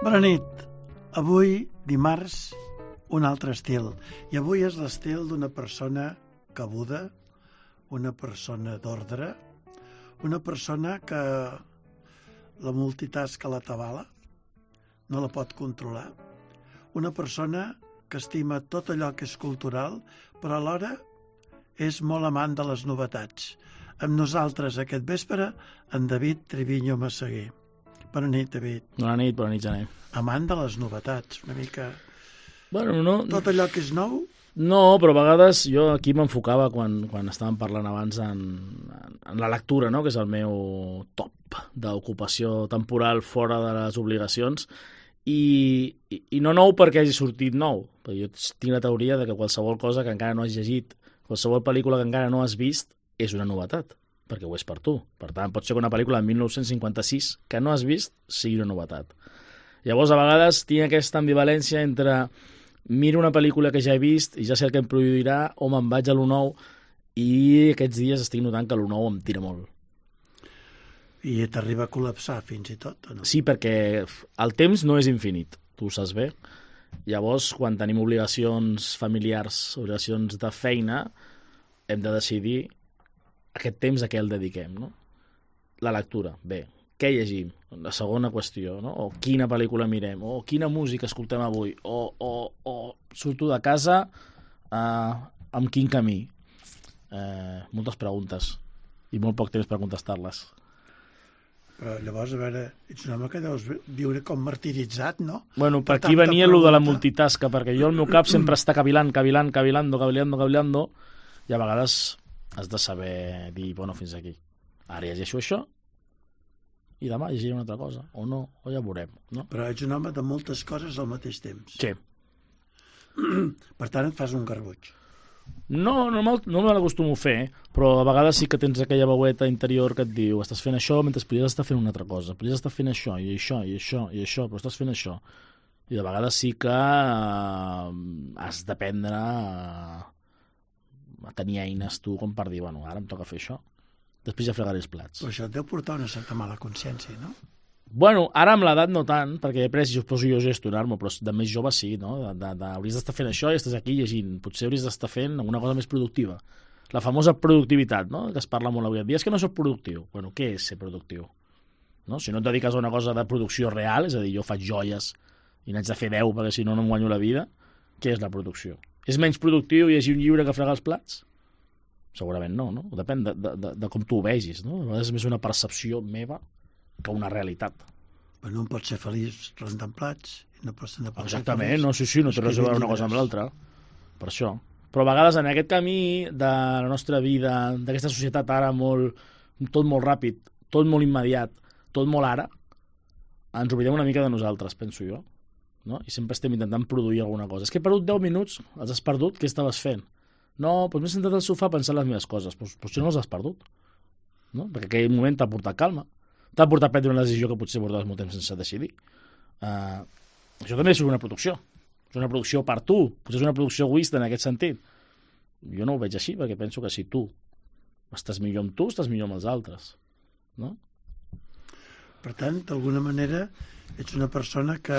Bona nit. Avui, dimarts, un altre estil. I avui és l'estil d'una persona cabuda, una persona d'ordre, una persona que la multitasca la tabala, no la pot controlar, una persona que estima tot allò que és cultural, però alhora és molt amant de les novetats. Amb nosaltres aquest vespre, en David Triviño Massaguer. Bona nit, David. Bona nit, Jané. Amant de les novetats, una mica... Bueno, no... Tot allò que és nou... No, però a vegades jo aquí m'enfocava quan estàvem parlant abans en la lectura, no? Que és el meu top d'ocupació temporal fora de les obligacions, i no nou perquè hagi sortit nou, perquè jo tinc la teoria de que qualsevol cosa que encara no has llegit, qualsevol pel·lícula que encara no has vist, és una novetat, perquè ho és per tu. Per tant, pot ser que una pel·lícula de 1956 que no has vist sigui una novetat. Llavors, a vegades tinc aquesta ambivalència entre miro una pel·lícula que ja he vist i ja sé el que em produirà, o me'n vaig a lo nou, i aquests dies estic notant que lo nou em tira molt. I t'arriba a col·lapsar fins i tot, o no? Sí, perquè el temps no és infinit, tu ho saps bé. Llavors, quan tenim obligacions familiars, obligacions de feina, hem de decidir aquest temps a què el dediquem, no? La lectura, bé. Què llegim? La segona qüestió, no? O quina pel·lícula mirem, o quina música escoltem avui, o surto de casa amb quin camí. Moltes preguntes i molt poc temps per contestar-les. Però llavors, a veure, ets un home que deus viure com martiritzat, no? Bueno, per aquí venia allò de la multitasca, perquè jo el meu cap sempre està cavilando, i a vegades has de saber dir, bueno, fins aquí. Ara llegeixo això, i demà llegiré una altra cosa, o no, o ja veurem, no? Però ets un home de moltes coses al mateix temps. Sí. Per tant, et fas un garbuig. No me l'acostumo a fer, però a vegades sí que tens aquella veueta interior que et diu estàs fent això mentre podries estar fent una altra cosa, podries estar fent això, i això, però estàs fent això. I de vegades sí que has d'aprendre a tenir eines tu com per dir, bueno, ara em toca fer això. Després ja fregaré els plats. Però això et deu portar una certa mala consciència, no? Bueno, ara amb l'edat no tant, perquè he après, si us poso jo a gestionar-me, però de més jove sí, no? Hauries d'estar fent això i estàs aquí llegint. Potser hauries d'estar fent alguna cosa més productiva. La famosa productivitat, no? Que es parla molt avui en dia. És que no soc productiu. Bueno, què és ser productiu? No? Si no et dediques a una cosa de producció real, és a dir, jo faig joies i n'haig de fer 10 perquè si no em guanyo la vida, què és la producció? És menys productiu llegir un llibre que fregar els plats? Segurament no? Depèn de com tu ho vegis, no? A vegades és més una percepció meva que una realitat. Bueno, un pot ser feliç rentant plats i una persona pot exactament, ser feliç. No té res a veure una cosa amb l'altra. Per això. Però a vegades en aquest camí de la nostra vida, d'aquesta societat ara tot molt ràpid, tot molt immediat, tot molt ara, ens oblidem una mica de nosaltres, penso jo. No? I sempre estem intentant produir alguna cosa. És que he perdut 10 minuts, els has perdut, què estaves fent? No, doncs m'he sentat al sofà a pensar les meves coses. Doncs potser no les has perdut. No? Perquè aquell moment t'ha portat calma. T'ha portat a prendre una decisió que potser portaves molt temps sense decidir. Això també és una producció. És una producció per tu. Potser és una producció egoista en aquest sentit. Jo no ho veig així, perquè penso que si tu estàs millor amb tu, estàs millor amb els altres. No? Per tant, d'alguna manera, ets una persona que...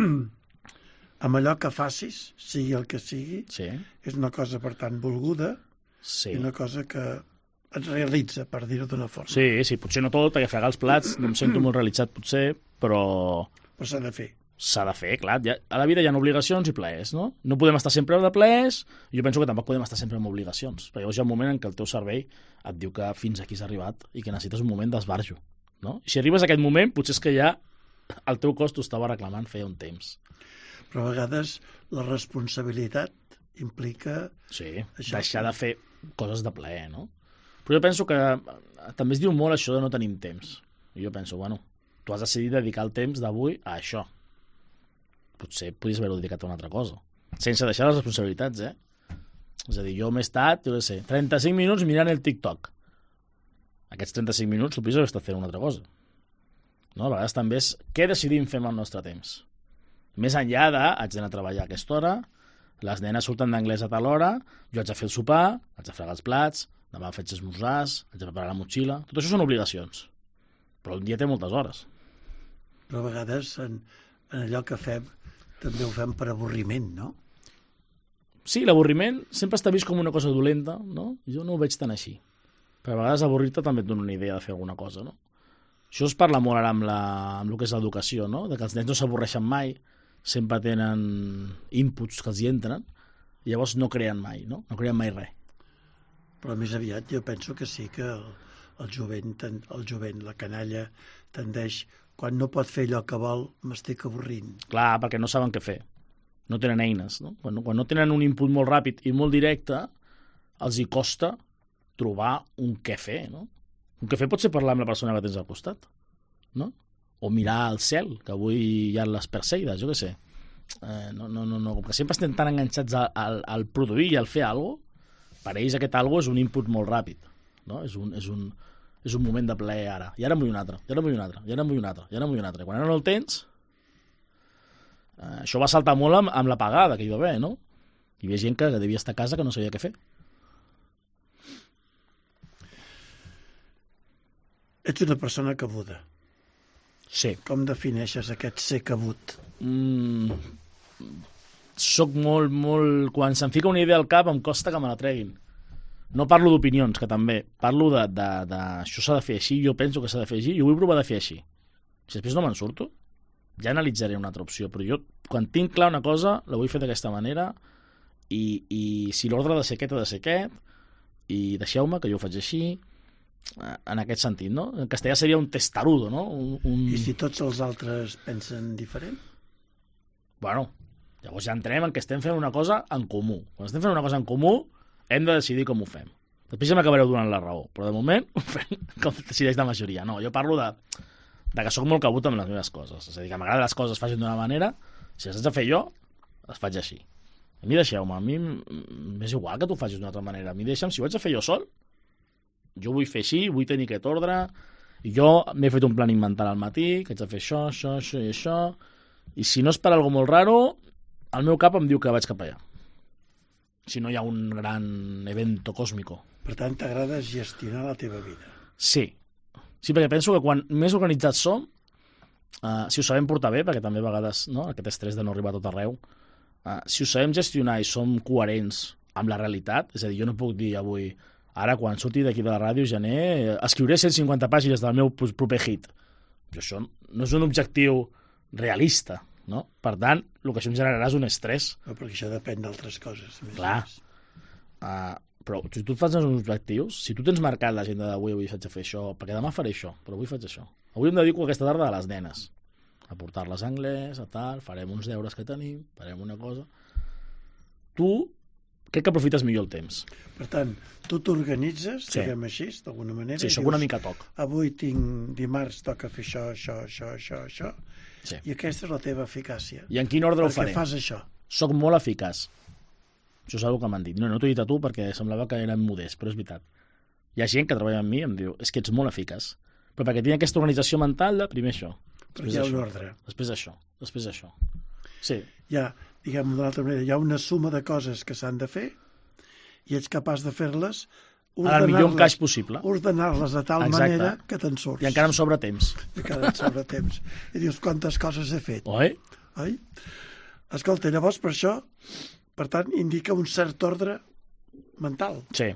amb allò que facis, sigui el que sigui, sí. És una cosa, per tant, volguda, sí. I una cosa que et realitza, per dir-ho d'una forma. Sí, potser no tot, perquè fregar els plats no em sento molt realitzat, potser, però... Però s'ha de fer. S'ha de fer, clar. A la vida hi ha obligacions i plaers, no? No podem estar sempre de plaers, i jo penso que tampoc podem estar sempre amb obligacions, perquè llavors hi ha un moment en què el teu cervell et diu que fins aquí s'ha arribat i que necessites un moment d'esbarjo, no? I si arribes a aquest moment, potser és que ja el teu cos t'ho estava reclamant feia un temps. Però a vegades la responsabilitat implica... Sí, deixar de fer coses de plaer, no? Però jo penso que també es diu molt això de no tenim temps. I jo penso, bueno, tu has decidit dedicar el temps d'avui a això. Potser podries haver-ho dedicat a una altra cosa. Sense deixar les responsabilitats, És a dir, jo m'he estat, 35 minuts mirant el TikTok. Aquests 35 minuts tu podries haver estat fent una altra cosa. No? A vegades també és què decidim fer amb el nostre temps. Més enllà de, haig d'anar a treballar a aquesta hora, les nenes surten d'anglès a tal hora, jo haig de fer el sopar, haig de fregar els plats, demà faig esmorzars, haig de preparar la motxilla... Tot això són obligacions. Però un dia té moltes hores. Però a vegades en allò que fem també ho fem per avorriment, no? Sí, l'avorriment sempre està vist com una cosa dolenta, no? Jo no ho veig tan així. Però a vegades avorrir-te també et dona una idea de fer alguna cosa, no? Això es parla molt ara amb el que és l'educació, no? De que els nens no s'avorreixen mai, sempre tenen inputs que els hi entren, i llavors no creen mai, no? No creen mai res. Però més aviat jo penso que sí que el jovent, la canalla, tendeix, quan no pot fer allò que vol, m'estic avorrint. Clar, perquè no saben què fer. No tenen eines, no? Quan no tenen un input molt ràpid i molt directe, els hi costa trobar un què fer, no? Un què fer pot ser parlar amb la persona que tens al costat, no? O mirar al cel, que avui hi ha les perseides, jo què sé. No, com que sempre estem tan enganxats al produir i al fer alguna cosa, per ells aquest alguna és un input molt ràpid, no? És un moment de plaer ara. I ara en vull un altre, i ara en vull un altre, i ara en vull un altre, i ara en vull un altre. I quan ara no el tens, això va saltar molt amb la pagada que hi va haver, no? Hi havia gent que devia estar a casa que no sabia què fer. Ets una persona cabuda. Sí. Com defineixes aquest ser cabut? Soc molt... Quan se'm fica una idea al cap em costa que me la treguin. No parlo d'opinions, que també. Parlo de això s'ha de fer així, jo penso que s'ha de fer així, i ho vull provar de fer així. Si després no me'n surto, ja analitzaré una altra opció. Però jo, quan tinc clar una cosa, la vull fer d'aquesta manera, i si l'ordre ha de ser aquest, ha de ser aquest, i deixeu-me que jo ho faig així, en aquest sentit, no? En castellà seria un testarudo, no? I si tots els altres pensen diferent? Bueno, llavors ja entrem en que estem fent una cosa en comú. Quan estem fent una cosa en comú, hem de decidir com ho fem. Després ja m'acabareu donant la raó, però de moment ho fem com decideix la majoria. No, jo parlo de que sóc molt cabut amb les meves coses. És a dir, que m'agrada les coses es facin d'una manera, si les haig de fer jo, les faig així. A mi deixeu-me, a mi m'és igual que tu facis d'una altra manera. A mi deixa'm, si ho haig de fer jo sol, jo vull fer així, vull tenir aquest ordre, i jo m'he fet un planning mental al matí, que haig de fer això i això, i si no és per algo molt raro, el meu cap em diu que vaig cap allà. Si no hi ha un gran evento cósmico. Per tant, t'agrada gestionar la teva vida. Sí, perquè penso que quan més organitzats som, si ho sabem portar bé, perquè també a vegades, no, aquest estrès de no arribar a tot arreu, si ho sabem gestionar i som coherents amb la realitat, és a dir, jo no puc dir avui, ara, quan surti d'aquí de la ràdio, gener, escriuré 150 pàgines del meu proper hit. Però això no és un objectiu realista, no? Per tant, el que això em generarà és un estrès. No, perquè això depèn d'altres coses. Clar. Però si tu et fas uns objectius, si tu tens marcat l'agenda d'avui, avui faig a fer això, perquè demà faré això, però avui faig això. Avui em dedico aquesta tarda a les nenes, a portar-les a anglès, a tal, farem uns deures que tenim, farem una cosa. Tu crec que aprofites millor el temps. Per tant, tu t'organitzes, sí, diguem així, d'alguna manera. Sí, soc una mica toc. Avui dimarts toca fer això, sí, i aquesta és la teva eficàcia. I en quin ordre ho faré? Perquè fas això. Soc molt eficaç. Això és una que m'han dit. No t'ho he dit a tu perquè semblava que era modest, però és veritat. Hi ha gent que treballa amb mi i em diu, és que ets molt eficaç. Però perquè tinc aquesta organització mental de primer això, perquè hi ha un ordre. Després això. Sí. Hi ha, diguem-ho d'una altra manera, hi ha una suma de coses que s'han de fer i ets capaç de fer-les, al millor encaix possible. Ordenar-les de tal manera que te'n surts. I encara em sobra temps. I dius, quantes coses he fet. Oi? Escolta, llavors per això, per tant, indica un cert ordre mental. Sí.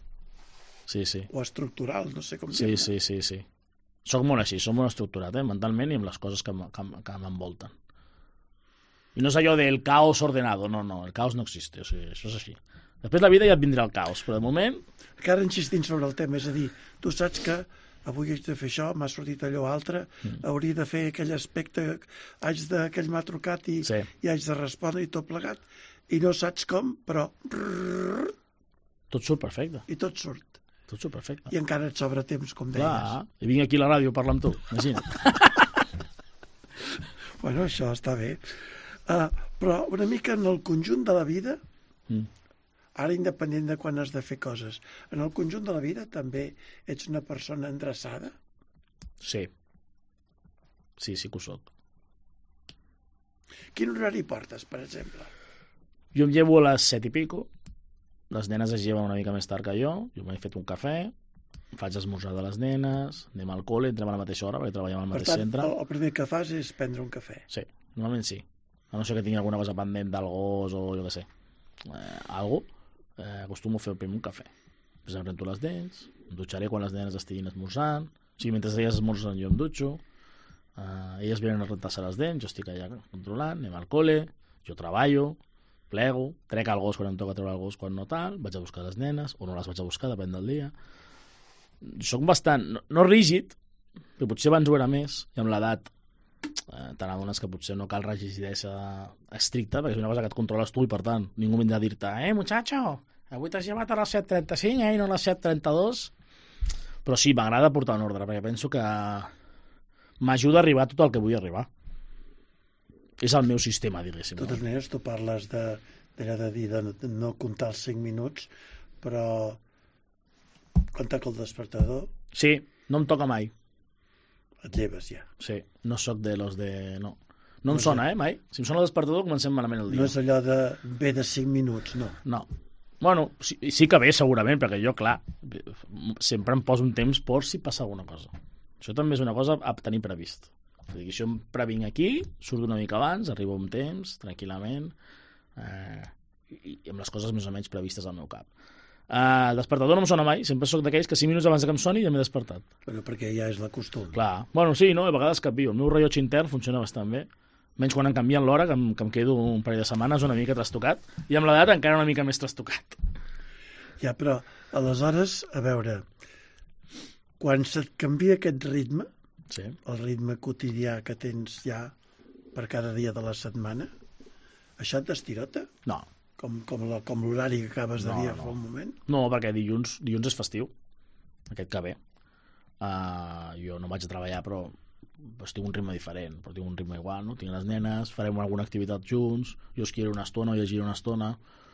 O estructural, no sé com dir-ne. Sí. Soc molt així, soc molt estructurat, mentalment i amb les coses que m'envolten. I no és allò del caos ordenado, no, el caos no existe, o sigui, això és així. Després la vida ja et vindrà el caos, però de moment... Encara insistint sobre el tema, és a dir, tu saps que avui haig de fer això, m'ha sortit allò altre, hauria de fer aquell aspecte, aquell m'ha trucat i haig de respondre i tot plegat, i no saps com, però... Tot surt perfecte. I tot surt. Tot surt perfecte. I encara et sobra temps, com deies. Clar, i vinc aquí a la ràdio a parlar amb tu, imagina't. Bueno, això està bé. Però una mica en el conjunt de la vida, ara independent de quan has de fer coses, en el conjunt de la vida també ets una persona endreçada? Sí que ho soc. Quin horari portes, per exemple? Jo em llevo a les 7 i pico, les nenes es lleven una mica més tard que jo m'he fet un cafè, faig esmorzar de les nenes, anem al col·le, entrem a la mateixa hora perquè treballem al mateix centre. Per tant, el primer que fas és prendre un cafè. Sí. Normalment sí. A no ser que tingui alguna cosa pendent del gos o jo què sé. Acostumo a fer primer un cafè. Després em rento les dents, em dutxaré quan les nenes estiguin esmorzant. O sigui, mentre elles esmorzen jo em dutxo. Elles venen a rentar-se les dents, jo estic allà controlant, anem al col·le, jo treballo, plego, trec el gos quan em toca treure el gos, quan no tal, vaig a buscar les nenes, o no les vaig a buscar, depèn del dia. Soc bastant, no rígid, però potser abans ho era més, i amb l'edat te n'adones que potser no cal rigidesa estricta, perquè és una cosa que et controles tu i per tant ningú vindrà a dir-te muchacho, avui t'has llevat a les 7:35 i no a les 7:32. Però sí, m'agrada portar un ordre perquè penso que m'ajuda a arribar a tot el que vull arribar. És el meu sistema, diguéssim. De totes maneres, tu parles de no comptar els 5 minuts, però quan toca el despertador... Sí, no em toca mai. Et lleves ja. Sí, no sóc de los de... No em sona, mai. Si em sona el despertador, comencem malament el dia. No és allò de ve de 5 minuts, no. No. Bueno, sí que ve, segurament, perquè jo, clar, sempre em poso un temps per si passa alguna cosa. Això també és una cosa a tenir previst. És a dir, això em previnc aquí, surto una mica abans, arribo un temps, tranquil·lament, i amb les coses més o menys previstes al meu cap. El despertador no em sona mai, sempre sóc d'aquells que 5 minuts abans que em soni ja m'he despertat. Però perquè ja és la costum. Clar, bueno, sí, no? A vegades canvio. El meu rellotge intern funciona bastant bé, menys quan em canvien l'hora, que em quedo un parell de setmanes una mica trastocat, i amb l'edat encara una mica més trastocat. Ja, però aleshores, a veure, quan se't canvia aquest ritme, sí, el ritme quotidià que tens ja per cada dia de la setmana, això et destirota? No. Com l'horari que acabes de dir fa un moment? No, perquè dilluns és festiu, aquest que ve. Jo no vaig a treballar, però tinc un ritme diferent, però tinc un ritme igual, no? Tinc les nenes, farem alguna activitat junts, jo esquiaré una estona o llegiré una estona.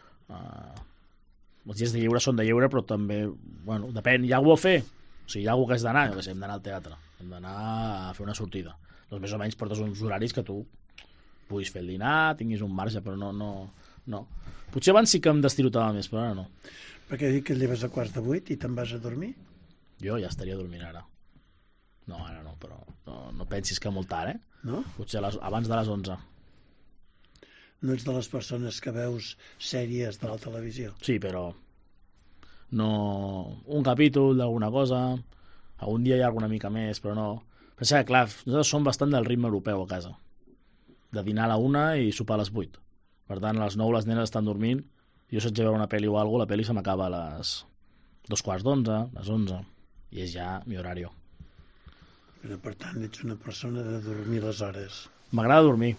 Els dies de lleure són de lleure, però també, bueno, depèn, hi ha alguna a fer? O sigui, hi ha alguna que has d'anar, hem d'anar al teatre, hem d'anar a fer una sortida. Doncs més o menys portes uns horaris que tu puguis fer el dinar, tinguis un marge, però no. Potser abans sí que em destirotava més, però ara no. Perquè dic que et lleves a 7:45 i te'n vas a dormir? Jo ja estaria dormint ara. No, ara no, però no pensis que molt tard, No? Potser abans de les 11. No ets de les persones que veus sèries de la televisió? Sí, però no... Un capítol d'alguna cosa, algun dia hi ha alguna mica més, però no... Pensa que, clar, nosaltres som bastant del ritme europeu a casa. De dinar a la 1 i sopar a les 8. Per tant, a les 9 les nenes estan dormint, jo si haig de veure una pel·li o alguna cosa, la pel·li se m'acaba a les 2:15, les 11, i és ja mi horari. Però, per tant, ets una persona de dormir les hores. M'agrada dormir.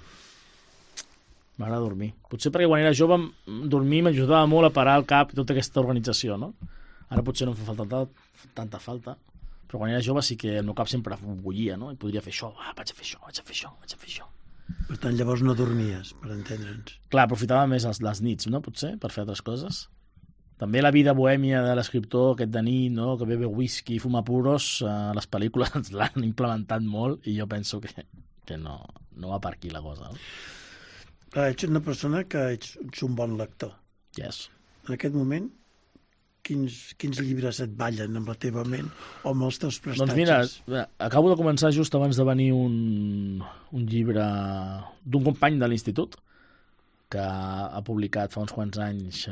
Potser perquè quan era jove dormir m'ajudava molt a parar el cap i tota aquesta organització, no? Ara potser no em fa tanta falta, però quan era jove sí que el meu cap sempre bullia, no? I podria fer això, vaig a fer això. Per tant, llavors no dormies, per entendre'ns. Clar, aprofitava més les nits, no? Potser, per fer altres coses. També la vida bohèmia de l'escriptor, aquest de nit, no? Que bebe whisky i fuma puros, les pel·lícules l'han implementat molt i jo penso que no va per aquí la cosa. No? Clar, ets una persona que ets un bon lector. Yes. En aquest moment, quins llibres et ballen amb la teva ment o amb els teus prestatges? Doncs mira, acabo de començar just abans de venir un llibre d'un company de l'institut que ha publicat fa uns quants anys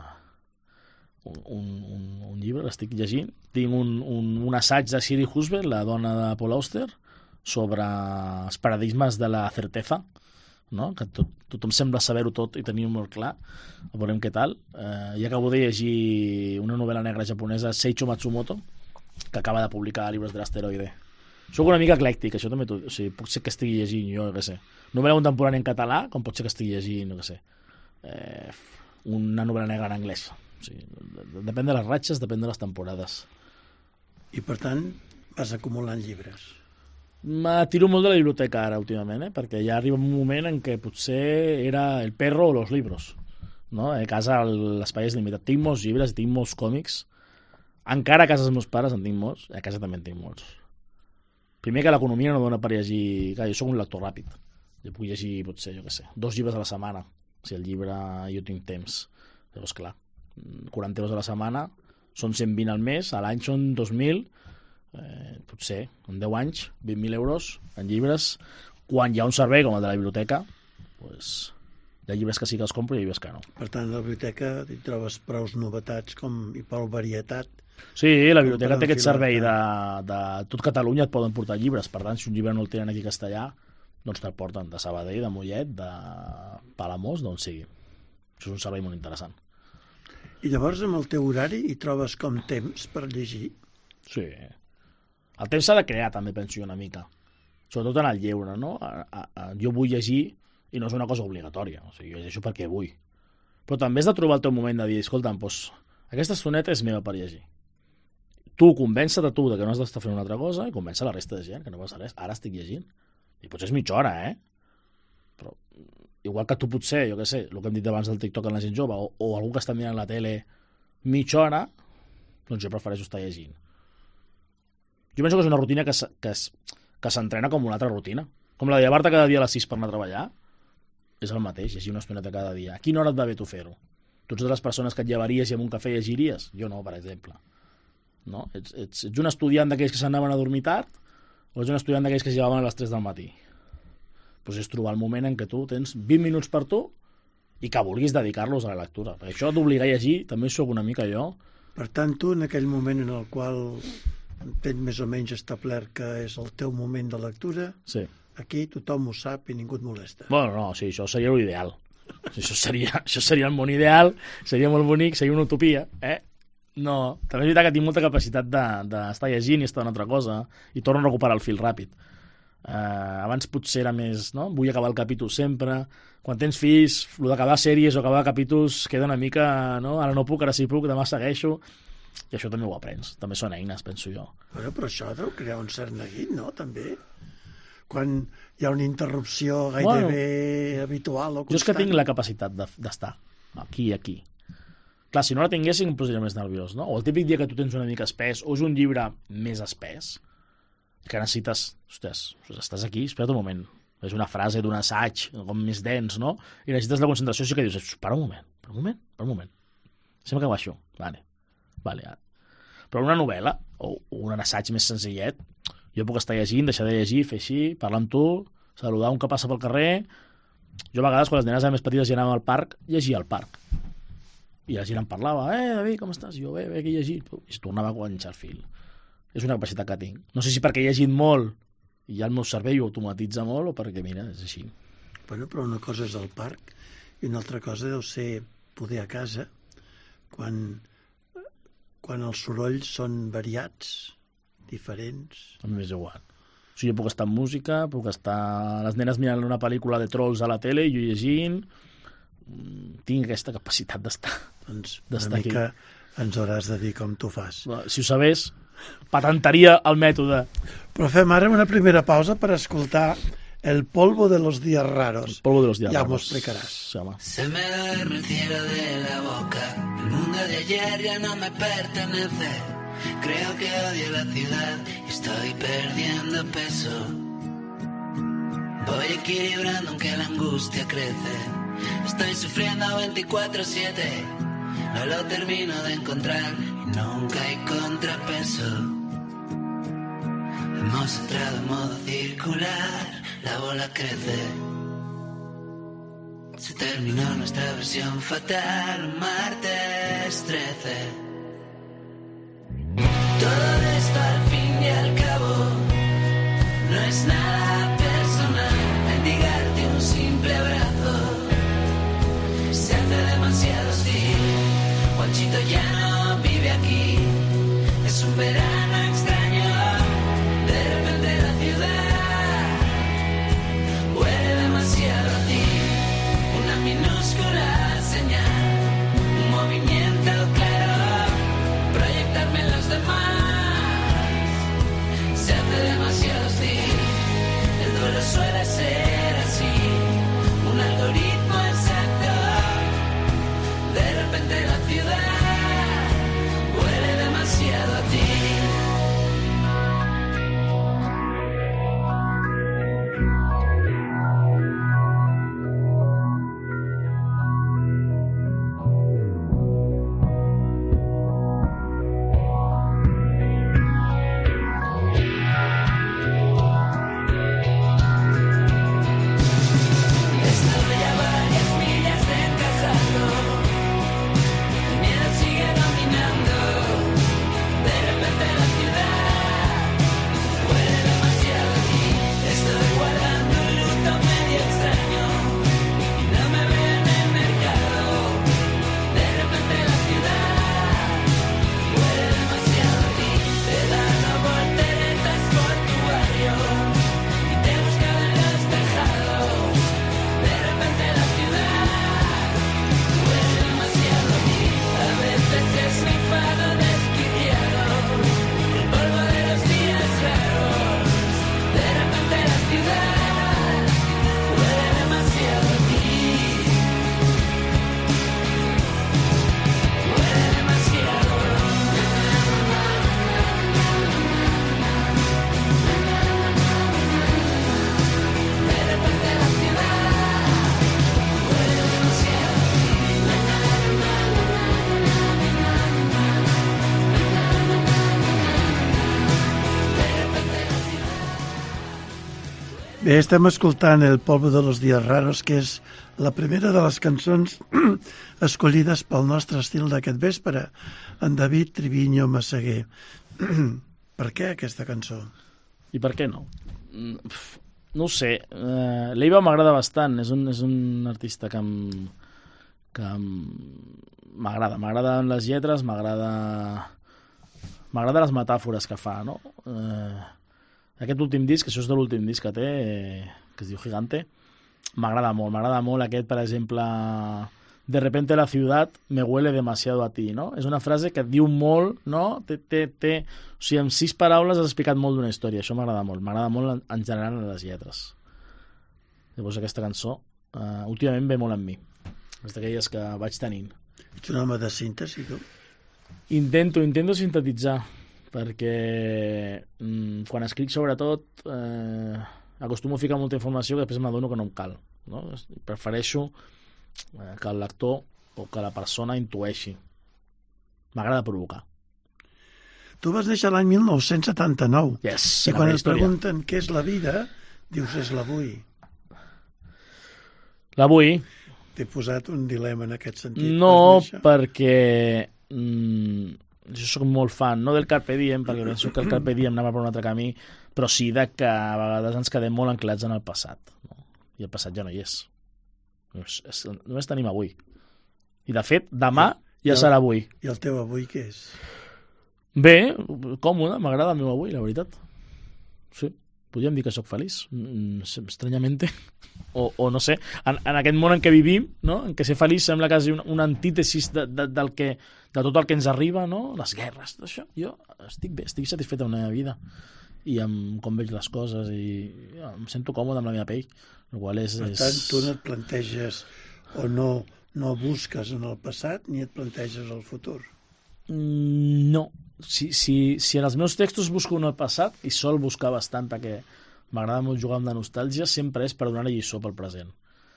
un llibre, l'estic llegint. Tinc un assaig de Siri Husband, la dona de Paul Auster, sobre els paradigmes de la certesa, no? Que tothom sembla saber-ho tot i tenir-ho molt clar. Veurem què tal. I acabo de llegir una novel·la negra japonesa, Seicho Matsumoto, que acaba de publicar llibres de l'asteroide. Soc una mica eclèctic, això també o sigui, pot ser que estigui llegint, jo què sé, novel·la contemporània en català, com pot ser que estigui llegint, no sé, una novel·la negra en anglès. O sigui, depèn de les ratxes, depèn de les temporades. I per tant, vas acumulant llibres. M'atiro molt de la biblioteca ara últimament, perquè ja arriba un moment en què potser era el perro o los libros, no? A casa l'espai és limitat. Tinc molts llibres, tinc molts còmics. Encara a casa dels meus pares en tinc molts, a casa també en tinc molts. Primer que l'economia no dona per llegir... Clar, jo soc un lector ràpid. Jo puc llegir, potser, jo què sé, 2 llibres a la setmana. Si el llibre jo tinc temps. Llavors, clar, 40 euros a la setmana, són 120 al mes, a l'any són 2.000, potser, en 10 anys, 20.000 euros en llibres, Quan hi ha un servei com el de la biblioteca, doncs, hi ha llibres que sí que els compro i hi ha llibres que no. Per tant, a la biblioteca hi trobes prou novetats i prou varietat. Sí, la biblioteca té aquest servei de tot Catalunya et poden portar llibres, per tant, si un llibre no el tenen aquí a castellà, doncs te'l porten de Sabadell, de Mollet, de Palamós, d'on sigui. Això és un servei molt interessant. I llavors, amb el teu horari, hi trobes com temps per llegir? Sí. El temps s'ha de crear, també, penso jo, una mica. Sobretot en el lleure, no? Jo vull llegir i no és una cosa obligatòria. O sigui, jo llegeixo perquè vull. Però també has de trobar el teu moment de dir, escolta'm, doncs, aquesta estoneta és meva per llegir. Tu convença de tu que no has d'estar fent una altra cosa i convença la resta de gent que no passa res. Ara estic llegint. I potser és mitja hora, Però igual que tu potser, jo què sé, el que hem dit abans del TikTok en la gent jove, o algú que està mirant la tele mitja hora, doncs jo prefereixo estar llegint. Jo penso que és una rutina que s'entrena com una altra rutina. Com la de llevar-te cada dia a les 6 per anar a treballar, és el mateix, llegir una estoneta cada dia. A quina hora et va bé tu fer-ho? Tu ets de les persones que et llevaries i amb un cafè llegiries? Jo no, per exemple. No? Ets un estudiant d'aquells que s'anaven a dormir tard o ets un estudiant d'aquells que es llevaven a les 3 del matí? Doncs és trobar el moment en què tu tens 20 minuts per tu i que vulguis dedicar-los a la lectura. Per això d'obligar a llegir també sóc una mica jo. Per tant, tu, en aquell moment en el qual tens més o menys establert que és el teu moment de lectura, sí. Aquí tothom ho sap i ningú et molesta. Bueno, no, sí, això seria l'ideal. Això seria el món ideal, seria molt bonic, seria una utopia, No, també és veritat que tinc molta capacitat d'estar llegint i estar en altra cosa i torno a recuperar el fil ràpid. Abans potser era més, no? Vull acabar el capítol sempre. Quan tens fills, el d'acabar sèries o acabar capítols queda una mica, no? Ara no puc, ara sí puc, demà segueixo. I això també ho aprens. També són eines, penso jo. Bueno, però això deu crear un cert neguit, no? També. Quan hi ha una interrupció gairebé habitual o constant. Jo és que tinc la capacitat d'estar aquí i aquí. Clar, si no la tinguéssim em posaria més nerviós, no? O el típic dia que tu tens una mica espès, o és un llibre més espès, que necessites, ostres, estàs aquí, espera't un moment, és una frase d'un assaig, com més dens, no? I necessites la concentració, sí que dius, para un moment. Sembla que baixo, vale. Però una novel·la, o un assaig més senzillet, jo puc estar llegint, deixar de llegir, fer així, parlar amb tu, saludar un que passa pel carrer. Jo a vegades, quan les nenes eren més petites i anàvem al parc, llegia al parc. I la gent em parlava, David, com estàs? I jo, bé, que he llegit. I es tornava a enganxar el fil. És una capacitat que tinc. No sé si perquè he llegit molt i ja el meu cervell ho automatitza molt o perquè, mira, és així. Bueno, però una cosa és el parc i una altra cosa deu ser poder a casa quan els sorolls són variats, diferents. A mi m'és igual. O sigui, jo puc estar amb música, puc estar les nenes mirant una pel·lícula de trolls a la tele i jo llegint. Tinc aquesta capacitat d'estar doncs una mica aquí. Ens hauràs de dir com tu fas. Si ho sabés, patentaria el mètode. Però fem ara una primera pausa per escoltar El polvo de los días raros. El polvo de los días ya raros. Ya m'ho explicaràs. Se me duerme el cielo de la boca. El mundo de ayer ya no me pertenece. Creo que odio la ciudad y estoy perdiendo peso. Voy equilibrando aunque la angustia crece. Estoy sufriendo 24/7. No lo termino de encontrar y nunca hay contrapeso. Hemos entrado en modo circular, la bola crece. Se terminó nuestra versión fatal, martes 13. Todo esto al fin y al cabo no es nada personal. Mendigarte un simple abrazo se hace demasiado hostil. Juanchito ya no vive aquí. Es un verano extraño. De repente la ciudad huele demasiado a ti. Una minúscula señal, un movimiento claro, proyectarme en los demás. Bé, estem escoltant El polvo de los días raros, que és la primera de les cançons escollides pel nostre estil d'aquest vespre, en David Triviño Massaguer. Per què aquesta cançó? I per què no? No ho sé. L'Eiva m'agrada bastant. És un artista que m'agrada. M'agraden les lletres, m'agrada les metàfores que fa, no? Aquest últim disc, això és de l'últim disc que té, que es diu Gigante, m'agrada molt aquest, per exemple, de repente la ciudad me huele demasiado a ti, no? És una frase que et diu molt, no? O sigui, en 6 paraules has explicat molt d'una història, això m'agrada molt en general en les lletres. Llavors aquesta cançó últimament ve molt amb mi, és d'aquelles que vaig tenint. Ets un home de síntesi, tu? Intento sintetitzar, perquè quan escric sobretot acostumo a ficar molta informació que després m'adono que no em cal, no? Prefereixo que el lector o que la persona intueixi. M'agrada provocar. Tu vas néixer l'any 1979 Yes, i quan et pregunten què és la vida, dius és l'avui. L'avui. T'he posat un dilema en aquest sentit. No, perquè jo soc molt fan, no del Carpe Diem, perquè penso que el Carpe Diem anava per un altre camí, però sí de que a vegades ens quedem molt anclats en el passat, no? I el passat ja no hi és. Només tenim avui. I de fet, demà ja serà avui. I el teu avui què és? Bé, còmode, m'agrada el meu avui, la veritat. Sí, podríem dir que sóc feliç, estranyament. O no sé, en aquest món en què vivim, no? En què ser feliç sembla quasi una antítesis de tot el que ens arriba, no? Les guerres, tot això. Jo estic bé, estic satisfet amb la meva vida i amb com veig les coses i em sento còmode amb la meva pell. Per tant, tu no et planteges o no busques en el passat ni et planteges el futur? No. Si en els meus textos busco en el passat, i sol buscar bastant perquè m'agrada molt jugar amb la nostàlgia, sempre és per donar la lliçó pel present.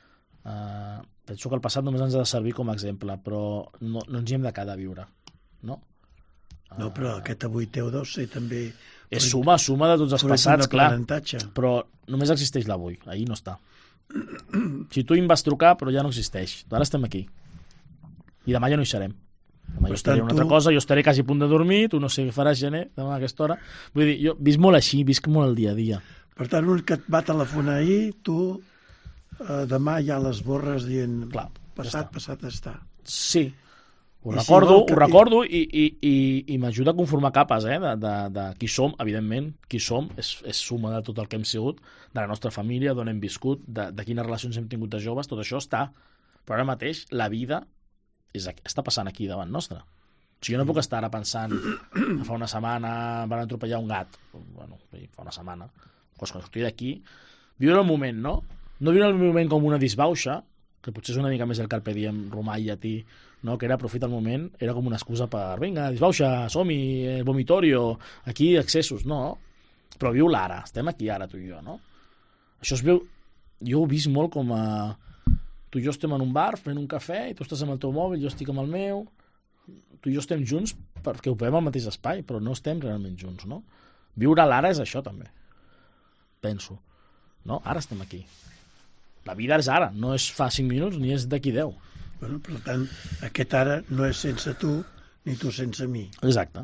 Penso que el passat només ens ha de servir com a exemple, però no ens hi hem de quedar a viure, no? No, però aquest avui teu deu ser també... És suma de tots els passats, clar, però només existeix l'avui, ahir no està. Si tu em vas trucar, però ja no existeix. Ara estem aquí. I demà ja no hi serem. Demà jo estaré una altra cosa, jo estaré quasi a punt de dormir, tu no sé què faràs, gener, demà a aquesta hora. Vull dir, jo visc molt així, visc molt el dia a dia. Per tant, un que et va telefonar ahir, tu demà ja l'esborres dient clar, passat està. Sí, ho recordo i m'ajuda a conformar capes de qui som, evidentment, qui som és suma de tot el que hem sigut, de la nostra família, d'on hem viscut, de quines relacions hem tingut de joves, tot això està. Però ara mateix la vida està passant aquí davant nostra. O sigui, jo no puc estar ara pensant fa una setmana van atropellar un gat. Bueno, fa una setmana. Doncs quan estic d'aquí, viure el moment, no? No viure el moment com una disbauxa, que potser és una mica més el Carpe Diem romà i llatí, no? Que era aprofita el moment, era com una excusa per vinga, disbauxa, som-hi, el vomitorio, aquí excessos, no? Però viu l'ara, estem aquí ara, tu i jo, no? Això es veu, jo ho he vist molt com a tu i jo estem en un bar fent un cafè i tu estàs amb el teu mòbil, jo estic amb el meu, tu i jo estem junts perquè ocupem el mateix espai, però no estem realment junts, no? Viure l'ara és això també, penso, no? Ara estem aquí. La vida és ara, no és fa 5 minuts ni és d'aquí 10. Bueno, per tant, aquest ara no és sense tu ni tu sense mi. Exacte.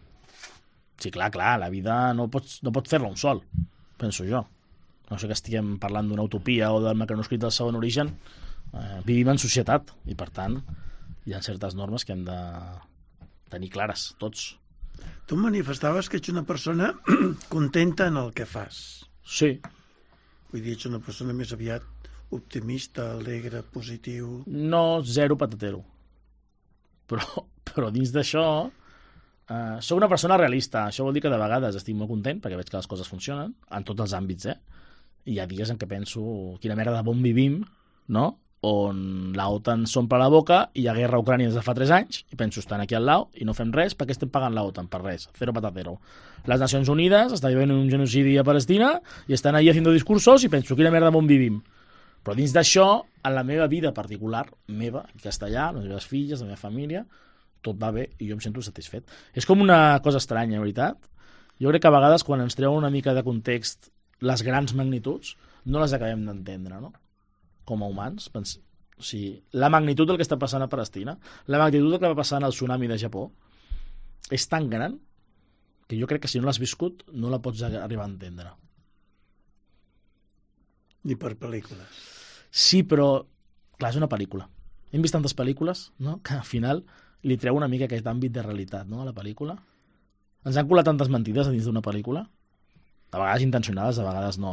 Sí, clar, la vida no pots fer-la un sol, penso jo. No sé que estiguem parlant d'una utopia o del mecanoscrit del segon origen, vivim en societat i per tant hi ha certes normes que hem de tenir clares, tots. Tu manifestaves que ets una persona contenta en el que fas. Sí. Vull dir, ets una persona més aviat optimista, alegre, positiu... No, zero patatero. Però dins d'això soc una persona realista. Això vol dir que de vegades estic molt content perquè veig que les coses funcionen en tots els àmbits, I hi ha dies en què penso quina merda de bon vivim, no? On la OTAN s'omple la boca i hi ha guerra a Ucrània des de fa 3 anys i penso estan aquí al lau i no fem res perquè estem pagant la OTAN per res, cero patatero. Les Nacions Unides està vivint un genocidi a Palestina i estan ahí haciendo discursos i penso quina merda de bon vivim. Però dins d'això, en la meva vida particular, meva, en castellà, les meves filles, la meva família, tot va bé i jo em sento satisfet. És com una cosa estranya, veritat. Jo crec que a vegades quan ens treu una mica de context les grans magnituds, no les acabem d'entendre, no? Com a humans. O sigui, la magnitud del que està passant a Palestina, la magnitud del que va passar en el tsunami de Japó, és tan gran que jo crec que si no l'has viscut no la pots arribar a entendre. Ni per pel·lícules. Sí, però, clar, és una pel·lícula. Hem vist tantes pel·lícules, no?, que al final li treu una mica aquest àmbit de realitat, no?, a la pel·lícula. Ens han colat tantes mentides a dins d'una pel·lícula, de vegades intencionades, de vegades no,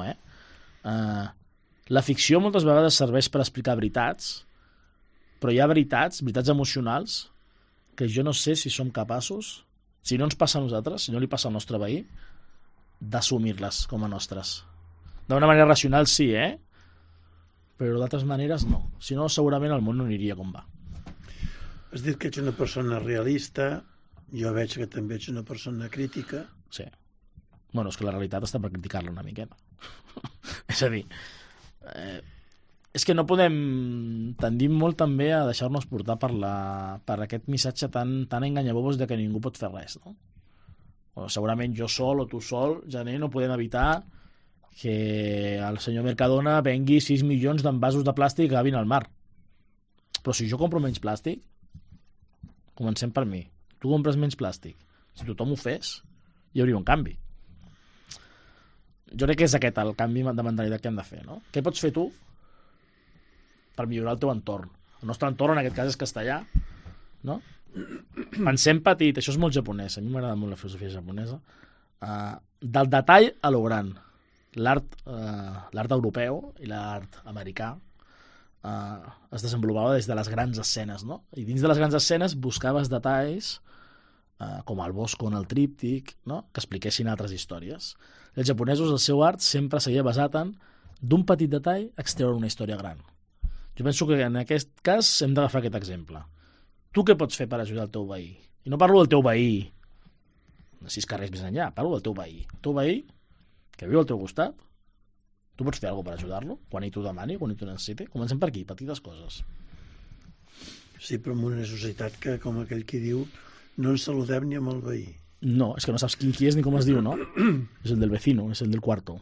la ficció moltes vegades serveix per explicar veritats, però hi ha veritats emocionals, que jo no sé si som capaços, si no ens passa a nosaltres, si no li passa al nostre veí, d'assumir-les com a nostres. D'una manera racional sí, però d'altres maneres no. Si no, segurament el món no aniria com va. Has dit que ets una persona realista, jo veig que també ets una persona crítica. Sí. Bueno, és que la realitat està per criticar-la una miqueta. És a dir, és que no podem... Tendim molt també a deixar-nos portar per aquest missatge tan enganyabobos de que ningú pot fer res, no? O segurament jo sol o tu sol, Jané, no podem evitar que el senyor Mercadona vengui 6 milions d'envasos de plàstic que acabin al mar. Però si jo compro menys plàstic, comencem per mi. Tu compres menys plàstic. Si tothom ho fes, hi hauria un canvi. Jo crec que és aquest el canvi de mentalitat que hem de fer, no? Què pots fer tu per millorar el teu entorn? El nostre entorn, en aquest cas, és castellà, no? Pensem petit, això és molt japonès, a mi m'agrada molt la filosofia japonesa, del detall a lo gran. L'art europeu i l'art americà es desenvolupava des de les grans escenes, no? I dins de les grans escenes buscaves detalls com el bosc en el tríptic, no?, que expliquessin altres històries. Els japonesos, el seu art sempre seguia basat en d'un petit detall extreure una història gran. Jo penso que en aquest cas hem d'agafar aquest exemple. Tu què pots fer per ajudar el teu veí? I no parlo del teu veí 6 carrers més enllà, parlo del teu veí. El teu veí que viu al teu costat, tu pots fer alguna cosa per ajudar-lo? Quan ell t'ho demani, quan ell t'ho necessiti? Comencem per aquí, petites coses. Sí, però en una societat que, com aquell qui diu, no ens saludem ni amb el veí. No, és que no saps qui és ni com es diu, no? És el del vecino, és el del cuarto.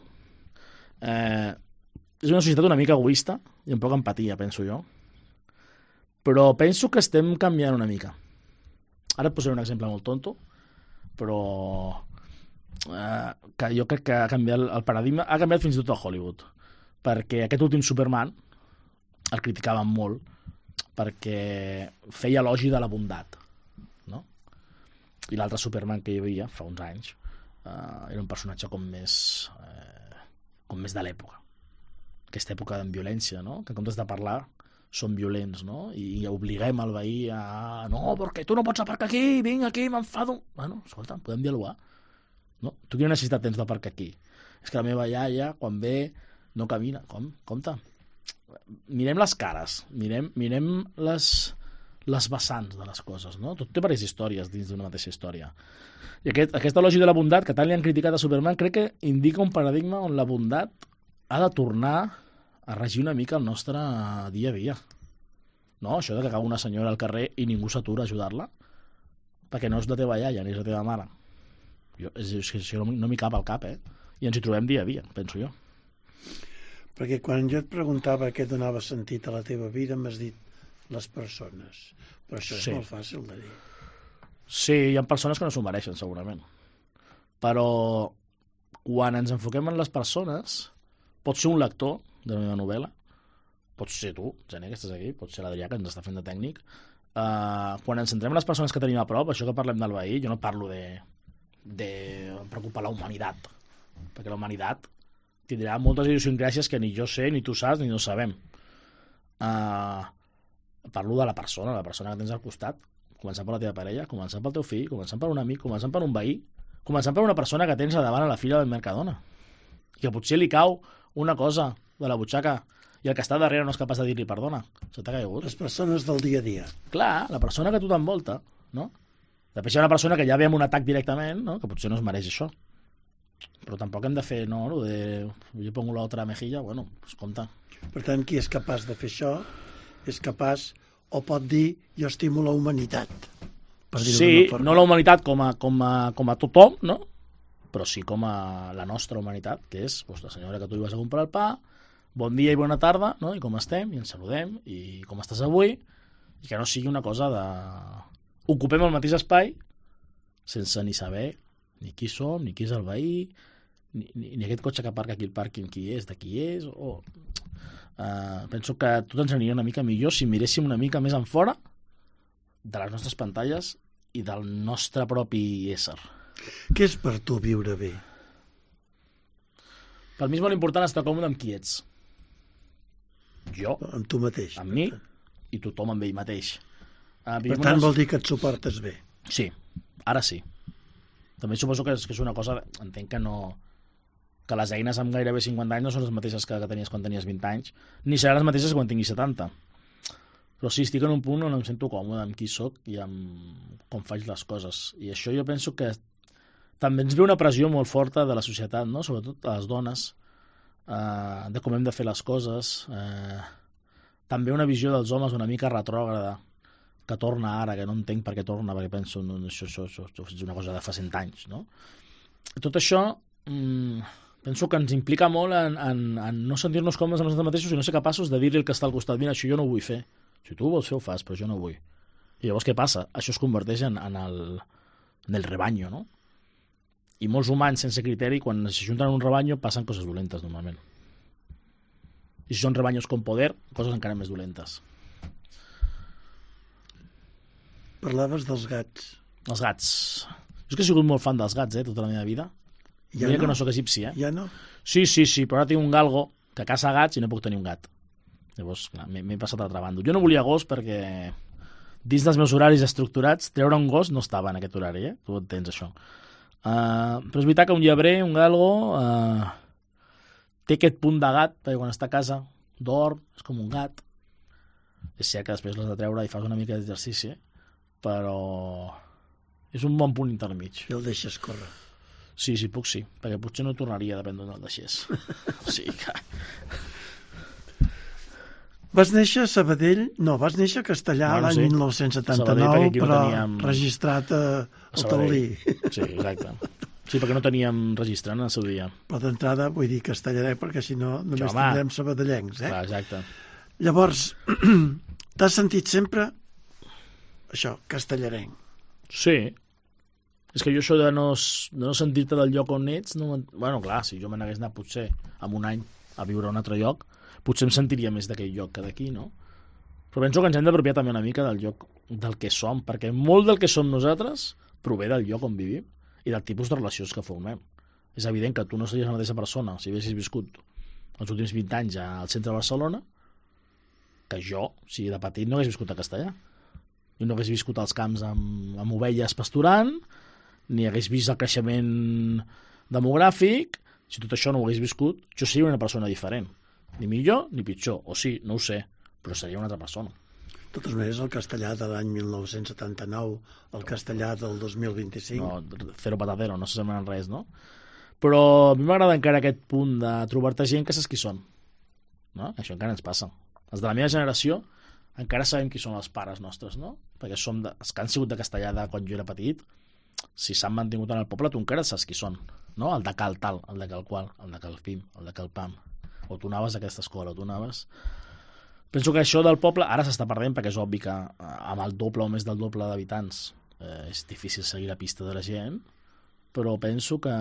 És una societat una mica egoista i amb poca empatia, penso jo. Però penso que estem canviant una mica. Ara et posaré un exemple molt tonto, però que jo crec que ha canviat el paradigma, ha canviat fins i tot a Hollywood, perquè aquest últim Superman el criticaven molt perquè feia elogi de la bondat, no? I l'altre Superman que hi havia fa uns anys era un personatge com més de l'època, aquesta època de violència, no? Que en comptes de parlar són violents, no? I obliguem el veí a no, perquè tu no pots aparcar aquí, vinc aquí, m'enfado. Bueno, escolta, podem dialogar. No? Tu quina necessitat tens d'aparcar aquí? És que la meva iaia, quan ve, no camina. Compte. Mirem les cares, mirem les vessants de les coses, no? Tot té diverses històries dins d'una mateixa història. I aquest elogi de la bondat, que tant li han criticat a Superman, crec que indica un paradigma on la bondat ha de tornar a regir una mica el nostre dia a dia. No? Això de que cau una senyora al carrer i ningú s'atura a ajudar-la, perquè no és la teva iaia ni és la teva mare. Això no m'hi cap al cap, i ens hi trobem dia a dia, penso jo. Perquè quan jo et preguntava què donava sentit a la teva vida, m'has dit les persones. Però això és molt fàcil de dir. Sí, hi ha persones que no s'ho mereixen, segurament. Però quan ens enfoquem en les persones, pots ser un lector de la meva novel·la, pots ser tu, Jané, que estàs aquí, pots ser l'Adrià, que ens està fent de tècnic. Quan ens centrem en les persones que tenim a prop, això que parlem del veí, jo no parlo de preocupar la humanitat, perquè la humanitat tindrà moltes idiosincràsies que ni jo sé, ni tu saps, ni no sabem. Parlo de la persona que tens al costat, començant per la teva parella, començant pel teu fill, començant per un amic, començant per un veí, començant per una persona que tens a davant a la fila del Mercadona, que potser li cau una cosa de la butxaca i el que està darrere no és capaç de dir-li perdona, se t'ha caigut. Les persones del dia a dia. Clar, la persona que tu t'envolta, no? Després hi ha una persona que ja ve amb un atac directament, no? Que potser no es mereix això. Però tampoc hem de fer, no? Lo de jo pongo la otra mejilla, bueno, pues compte. Per tant, qui és capaç de fer això és capaç o pot dir jo estimo la humanitat. Sí, no la humanitat com a tothom, no? però sí com a la nostra humanitat, que és la senyora que tu li vas a comprar el pa, bon dia i bona tarda, no? I com estem, i ens saludem, i com estàs avui, i que no sigui una cosa de... Ocupem el mateix espai sense ni saber ni qui som, ni qui és el veí, ni aquest cotxe que aparca aquí al pàrquing qui és, de qui és, o... penso que tot ens aniria una mica millor si miréssim una mica més en fora de les nostres pantalles i del nostre propi ésser. Què és per tu viure bé? Per mi és molt important estar còmode amb qui ets. Jo, Amb tu mateix. amb mi, i tothom amb ell mateix. Per tant, vol dir que et suportes bé. Sí, ara sí. També suposo que és una cosa... Entenc que no... que les eines amb gairebé 50 anys no són les mateixes que tenies quan tenies 20 anys, ni seran les mateixes quan tinguis 70. Però sí, estic en un punt on em sento còmode amb qui soc i amb com faig les coses. I això jo penso que també ens ve una pressió molt forta de la societat, no? Sobretot a les dones, de com hem de fer les coses. També una visió dels homes una mica retrògrada, que torna ara, que no entenc per què torna, perquè penso no, això és una cosa de fa 100 anys, no? Tot això penso que ens implica molt en no sentir-nos còmodes amb nosaltres mateixos i no ser capaços de dir-li al que està al costat, mira, això jo no ho vull fer. Si tu ho vols fer, ho fas, però jo no ho vull. I llavors què passa? Això es converteix en el rebanyo, no? I molts humans sense criteri, quan s'ajunten en un rebanyo, passen coses dolentes, normalment. I si són rebanyos con poder, coses encara més dolentes. Parlaves dels gats. Els gats. Jo és que he sigut molt fan dels gats, tota la meva vida. Ja Mira no? que no sóc egipci, Ja no? Sí, però ara tinc un galgo que caça gats i no puc tenir un gat. Llavors, clar, m'he passat a l'altre bàndol. Jo no volia gos perquè dins dels meus horaris estructurats treure un gos no estava en aquest horari, Tu ho entens, això. Però és veritat que un llebrer, un galgo, té aquest punt de gat, perquè quan està a casa dorm, és com un gat. És cert que després l'has de treure i fas una mica d'exercici, però és un bon punt intermig. I el deixes córrer. Sí, puc, sí, perquè potser no tornaria, depèn d'on el deixés. O sigui que... Vas néixer a Sabadell? No, vas néixer a Castellà l'any 1979, però registrat a Taulí. Sí, exacte. Sí, perquè no teníem registrant en el seu dia. Però d'entrada vull dir castellanec, perquè si no només tindrem sabadellencs, Clar, exacte. Llavors, t'has sentit sempre això, castellanenc? Sí. És que jo això de no sentir-te del lloc on ets... Bueno, clar, si jo me n'hagués anat potser en un any a viure a un altre lloc, potser em sentiria més d'aquell lloc que d'aquí, no? Però penso que ens hem d'apropiar també una mica del lloc del que som, perquè molt del que som nosaltres prové del lloc on vivim i del tipus de relacions que formem. És evident que tu no series la mateixa persona si haguessis viscut els últims 20 anys al centre de Barcelona que jo, si de petit no hagués viscut a Castellà. I no hagués viscut als camps amb ovelles pasturant, ni hagués vist el creixement demogràfic. Si tot això no ho hagués viscut, jo seria una persona diferent. Ni millor ni pitjor, o sí, no ho sé, però seria una altra persona. De totes maneres, el castellà de l'any 1979, el castellà del 2025... No, zero patatero, no s'assemblen res, no? Però a mi m'agrada encara aquest punt de trobar-te gent que saps qui són. No? Això encara ens passa. Els de la meva generació encara sabem qui són els pares nostres, no? Perquè som els que han sigut de castellà de quan jo era petit, si s'han mantingut en el poble, tu encara saps qui són, no? El de cal tal, el de cal qual, el de cal pim, el de cal pam. O tu anaves a aquesta escola, o tu anaves... Penso que això del poble ara s'està perdent, perquè és obvi que amb el doble o més del doble d'habitants és difícil seguir la pista de la gent, però penso que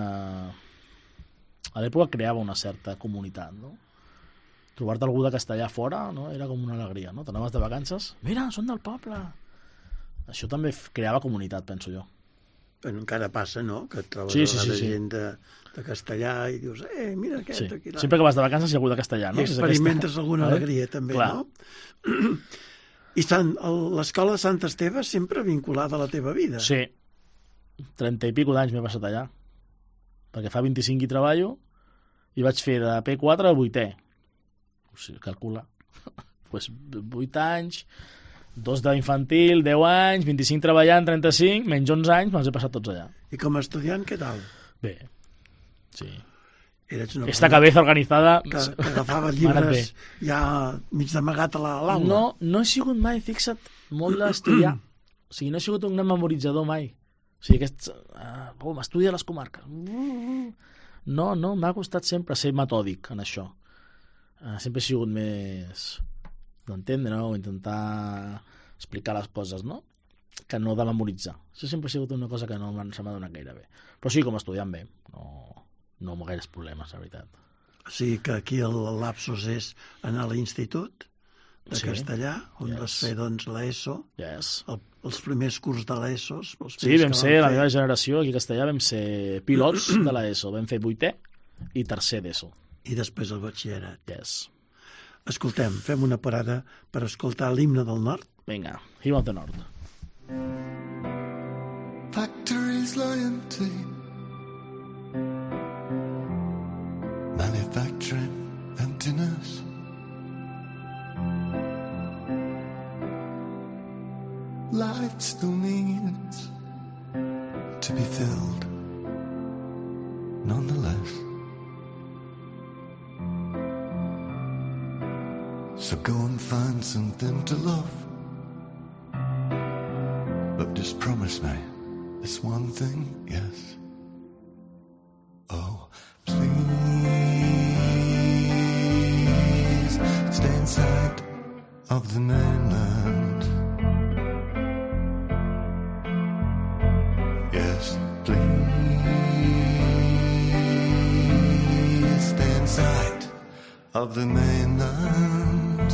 a l'època creava una certa comunitat, no? Trobar-te algú de castellà fora, no? Era com una alegria, no? T'anaves de vacances, mira, són del poble. Això també creava comunitat, penso jo. Bueno, encara passa, no? Que et trobes gent de castellà i dius, mira aquest, aquí. Sempre que vas de vacances hi ha algú de castellà, no? I experimentes alguna alegria, també, clar. No? I l'escola de Sant Esteve sempre vinculada a la teva vida. Sí. 30 i pico d'anys m'he passat allà. Perquè fa 25 hi treballo i vaig fer de P4 a 8è. O sigui, calcula. Pues 8 anys... 2 d'infantil, 10 anys, 25 treballant, 35, menys 11 anys, me'ls he passat tots allà. I com a estudiant, què tal? Bé, sí. Eres una Esta cabeza organizada... Que agafava llibres ja mig d'amagat a l'aula. No he sigut mai, fixa't, molt d'estudiar. O sigui, no he sigut un gran memoritzador mai. sigui, m'estudia les comarques. No, m'ha costat sempre ser metòdic en això. Sempre he sigut més d'entendre, no? O intentar explicar les coses, no? Que no de memoritzar. Això sempre ha sigut una cosa que no se m'ha donat gaire bé. Però sí, com a estudiant bé. No amb gaires problemes, la veritat. O sigui que aquí el lapsus és anar a l'institut de castellà, on vas fer doncs l'ESO, els primers curs de l'ESO. Sí, vam ser, la meva generació, aquí a Castellà, vam ser pilots de l'ESO. Vam fer 8è i tercer d'ESO. I després el batxillerat. Yes. Escoltem, fem una parada per escoltar l'himne del nord. Vinga, Hymn of the North. Factories lie empty, manufacturing emptiness. Life still needs to be filled, nonetheless. So go and find something to love, but just promise me this one thing, yes. Oh, please stay inside of the mainland. Yes, please stay inside of the mainland.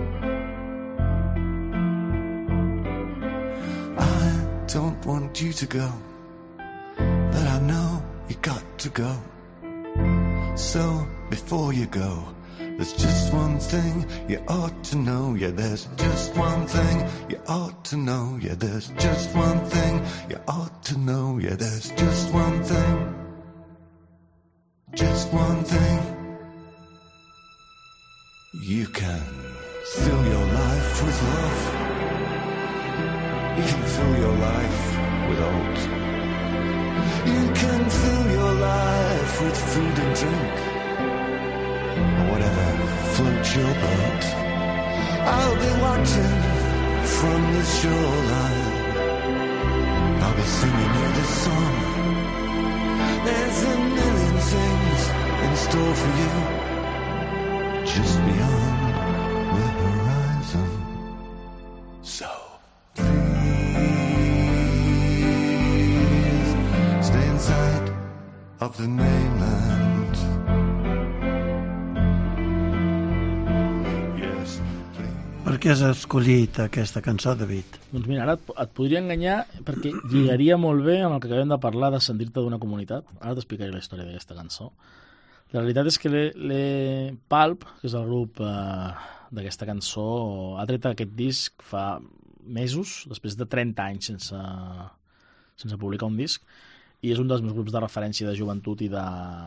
I don't want you to go, but I know you got to go. So before you go, there's just one thing you ought to know. Yeah, there's just one thing you ought to know. Yeah, there's just one thing you ought to know. Yeah, there's just one thing. Just one thing. You can fill your life with love. You can fill your life with oat. You can fill your life with food and drink, or whatever floats your boat. I'll be watching from the shoreline. I'll be singing you this song. There's a million things in store for you, just beyond the horizon. So please stay inside of the mainland. Yes, please. Per què has escollit aquesta cançó, David? Doncs mira, ara et podria enganyar perquè lligaria molt bé amb el que acabem de parlar de sentir-te d'una comunitat. Ara t'explicaré la història d'aquesta cançó. La realitat és que Pulp, que és el grup d'aquesta cançó, ha tret aquest disc fa mesos, després de 30 anys sense publicar un disc, i és un dels meus grups de referència de joventut i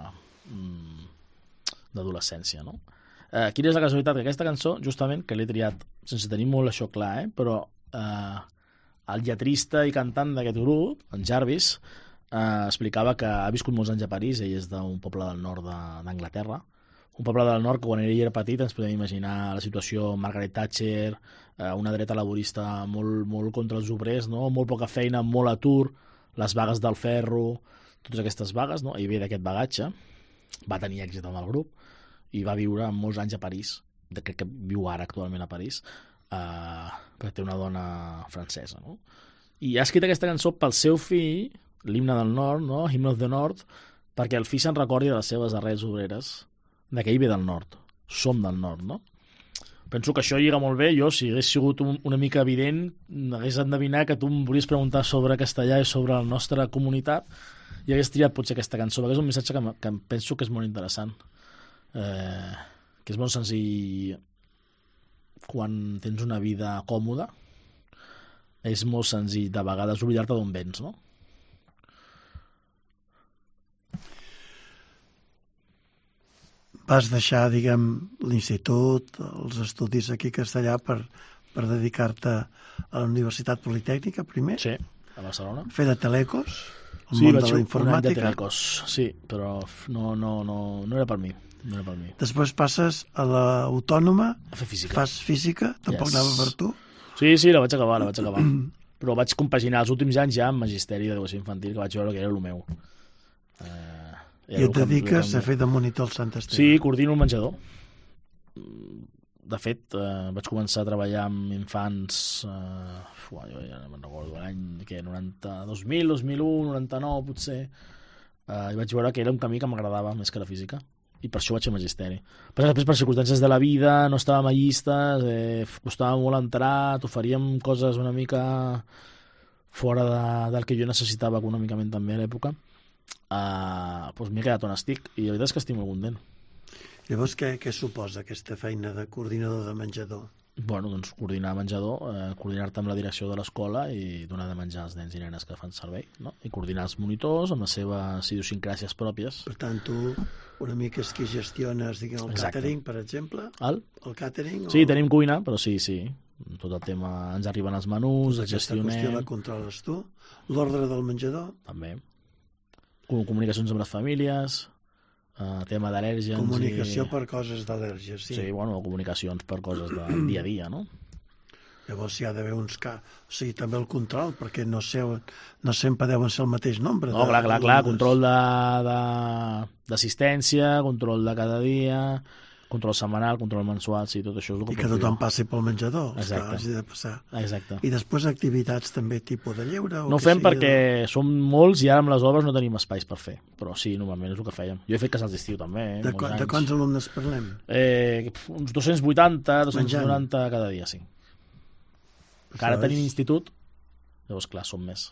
d'adolescència, no? Quina és la casualitat? Que aquesta cançó, justament, que l'he triat sense tenir molt això clar, però el lletrista i cantant d'aquest grup, en Jarvis, explicava que ha viscut molts anys a París. Ell és d'un poble del nord d'Anglaterra, un poble del nord que quan ell era petit ens podem imaginar la situació Margaret Thatcher, una dreta laborista molt contra els obrers, no? Molt poca feina, molt atur, les vagues del ferro, totes aquestes vagues, no? Ell ve d'aquest bagatge, va tenir èxit amb el grup i va viure molts anys a París, crec que viu ara actualment a París, perquè té una dona francesa, no? I ha escrit aquesta cançó pel seu fill, l'himne del nord, no? Hymn of the North, perquè el fill se'n recordi de les seves arrels obreres, que ell ve del nord, som del nord, no? Penso que això lliga molt bé. Jo, si hagués sigut una mica evident, hagués endevinat que tu em volies preguntar sobre castellà i sobre la nostra comunitat i hagués triat potser aquesta cançó, perquè és un missatge que penso que és molt interessant, que és molt senzill. Quan tens una vida còmoda és molt senzill de vegades oblidar-te d'on vens, no? Vas deixar, l'institut, els estudis aquí a Castellà per dedicar-te a la Universitat Politècnica primer? Sí, a Barcelona. Fer de telecos? El Sí, món vaig de fer la un any de informàtica? telecos, sí, però no era per mi. No era per mi. Després passes a l'Autònoma, A fer física. fas física, tampoc Yes. anava per tu. Sí, la vaig acabar. però vaig compaginar els últims anys ja amb magisteri d'educació infantil, que vaig veure que era el meu. I et dediques a fer de monitor al Sant Esteve? Sí, coordino el menjador. De fet, vaig començar a treballar amb infants, jo ja no me'n recordo, l'any 2000, 2001, 99 potser, i vaig veure que era un camí que m'agradava més que la física, i per això vaig fer magisteri. Però després, per circumstàncies de la vida, no estàvem a llistes, costava molt entrar, t'oferíem coses una mica fora del que jo necessitava econòmicament també a l'època, doncs m'he quedat on estic, i la veritat és que estic molt content. Llavors, què suposa aquesta feina de coordinador de menjador? Bueno, doncs coordinar menjador, coordinar-te amb la direcció de l'escola i donar de menjar als nens i nenes que fan servei, no? I coordinar els monitors amb les seves idiosincràsies pròpies. Per tant, tu una mica és que gestiones, diguem, el càtering, per exemple? El càtering? Sí, tenim cuina, però sí. Tot el tema, ens arriben els menús, els gestionem... Aquesta qüestió la controles tu? L'ordre del menjador? També. Comunicacions amb les famílies... tema d'al·lèrgens... Comunicació per coses d'al·lèrgies, sí. Sí, bueno, comunicacions per coses del dia a dia, no? Llavors hi ha d'haver uns... O sigui, també el control, perquè no sempre deuen ser el mateix nombre. No, clar, control d'assistència, control de cada dia, control setmanal, control mensual, sí, tot això és el que... I que tothom passi pel menjador, exacte. Que hagi de passar. Exacte. I després activitats també tipus de lleure? No ho fem perquè som molts i ara amb les obres no tenim espais per fer, però sí, normalment és el que fèiem. Jo he fet casals d'estiu també, De quants alumnes parlem? Uns 280, 290 cada dia, sí. Que ara tenim institut, llavors clar, som més.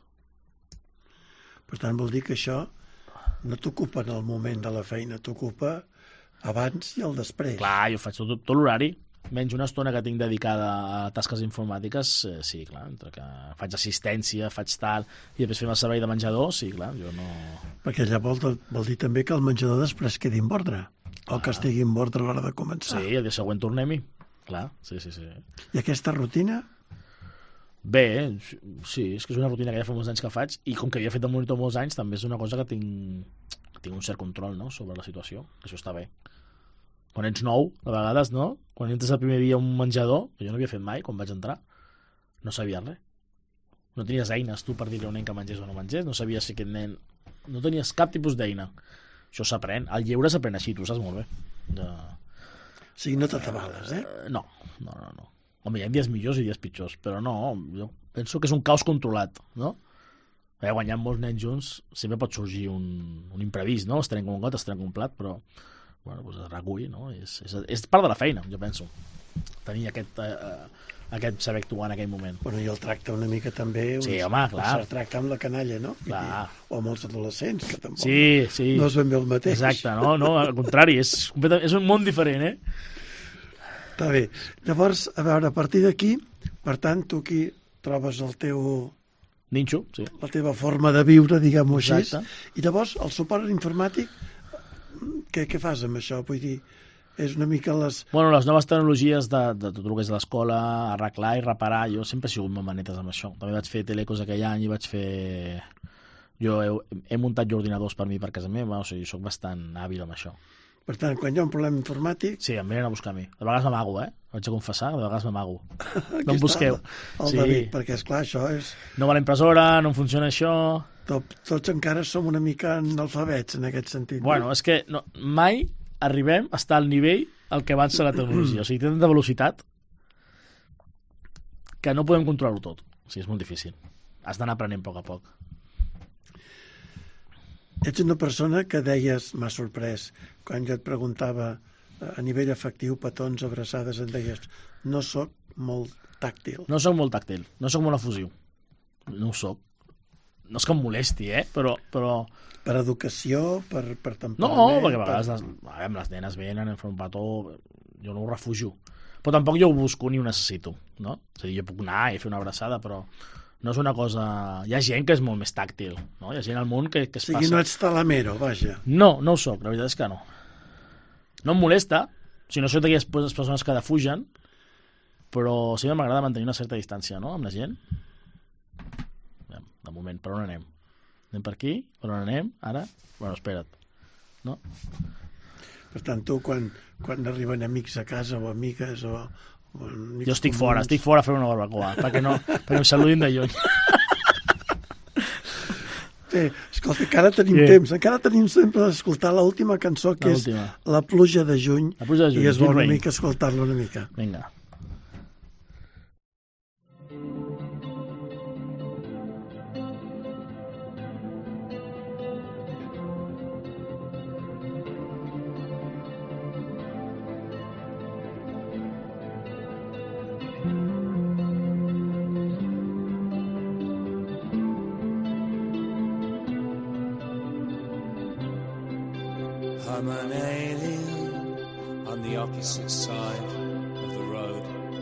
Per tant, vol dir que això no t'ocupa en el moment de la feina, t'ocupa abans i el després. Clar, jo faig tot l'horari, menys una estona que tinc dedicada a tasques informàtiques, sí, clar, entre que faig assistència, faig tal, i després fem el servei de menjador, sí, clar, jo no... Perquè llavors vol dir també que el menjador després quedi en ordre, o que estigui en ordre a l'hora de començar. Sí, el dia següent tornem-hi, clar, sí. I aquesta rutina? Bé, sí, és que és una rutina que ja fa molts anys que faig, i com que havia fet de monitor molts anys, també és una cosa que tinc un cert control, no?, sobre la situació, que això està bé. Quan ets nou, de vegades, no? Quan entres el primer dia a un menjador, que jo no havia fet mai, quan vaig entrar, no sabia res. No tenies eines, tu, per dir-li a un nen que mengés o no mengés, no sabies si aquest nen... No tenies cap tipus d'eina. Això s'aprèn. El lleure s'aprèn així, tu saps molt bé. O sigui, no t'atabales, No. Home, hi ha dies millors i dies pitjors, però no, jo penso que és un caos controlat, no? Quan hi ha molts nens junts, sempre pot sorgir un imprevist, no? Es trenca un got, es trenca un plat, però bueno, doncs es recull, no? És part de la feina, jo penso. Tenir aquest saber actuar en aquell moment. Bueno, i el tracte una mica també... Sí, home, clar. El tracte amb la canalla, no? Clar. O amb els adolescents, que tampoc sí. No és ben bé el mateix. Exacte, no, al contrari, és un món diferent, Està bé. Llavors, a veure, a partir d'aquí, per tant, tu aquí trobes el teu... Ninxo, sí. La teva forma de viure, diguem-ho així. Exacte. I llavors, el suport informàtic, què fas amb això? Vull dir, és una mica les... Bueno, les noves tecnologies de tot el que és l'escola, arreglar i reparar, jo sempre he sigut molt manetes amb això. També vaig fer telecos aquell any i vaig fer... Jo he muntat ordinadors per mi per casa meva, o sigui, soc bastant hàbil amb això. Per tant, quan hi ha un problema informàtic... Sí, em venen a buscar a mi. De vegades m'amago, Vaig a confessar que de vegades m'amago. No em busqueu. El David, perquè, esclar, això és... No va la impressora, no em funciona això... Tots encara som una mica analfabets en aquest sentit. Bueno, és que mai arribem a estar al nivell al que avança la tecnologia. O sigui, té tanta velocitat que no podem controlar-ho tot. O sigui, és molt difícil. Has d'anar aprenent a poc a poc. Ets una persona que deies, m'ha sorprès, quan jo et preguntava a nivell afectiu, petons, abraçades, em deies, no sóc molt tàctil. No sóc molt tàctil, no sóc molt efusiu. No ho sóc. No és que em molesti, però... Per educació, per temperament... No, perquè a vegades les nenes venen, em fan un petó, jo no ho refugio. Però tampoc jo ho busco ni ho necessito, no? És a dir, jo puc anar i fer una abraçada, però... No és una cosa... Hi ha gent que és molt més tàctil, no? Hi ha gent al món que es passa... O sigui, no ets talamero, vaja. No ho soc, la veritat és que no. No em molesta, si no soc d'aquelles persones que defugen, però sempre m'agrada mantenir una certa distància, no?, amb la gent. De moment, per on anem? Anem per aquí? Per on anem? Ara? Bueno, espera't. No? Per tant, tu, quan arriben amics a casa o amigues o Jo estic fora a fer una barbacoa, perquè em saludin de lluny. Bé, escolta, encara tenim temps d'escoltar l'última cançó, que és La pluja de juny, i és bo una mica escoltar-la una mica. Vinga. I'm an alien on the opposite side of the road.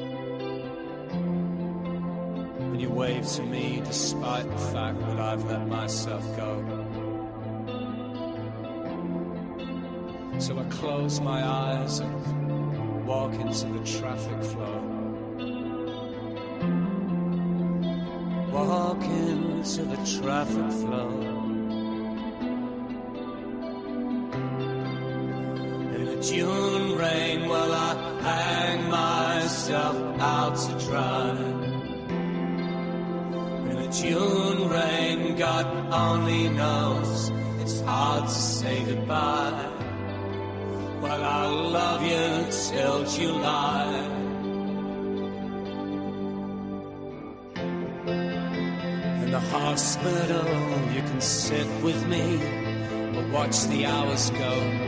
And you wave to me despite the fact that I've let myself go. So I close my eyes and walk into the traffic flow. Walk into the traffic flow. June rain while I hang myself out to dry. In a June rain, God only knows it's hard to say goodbye. Well, I'll love you till July. In the hospital, you can sit with me or watch the hours go.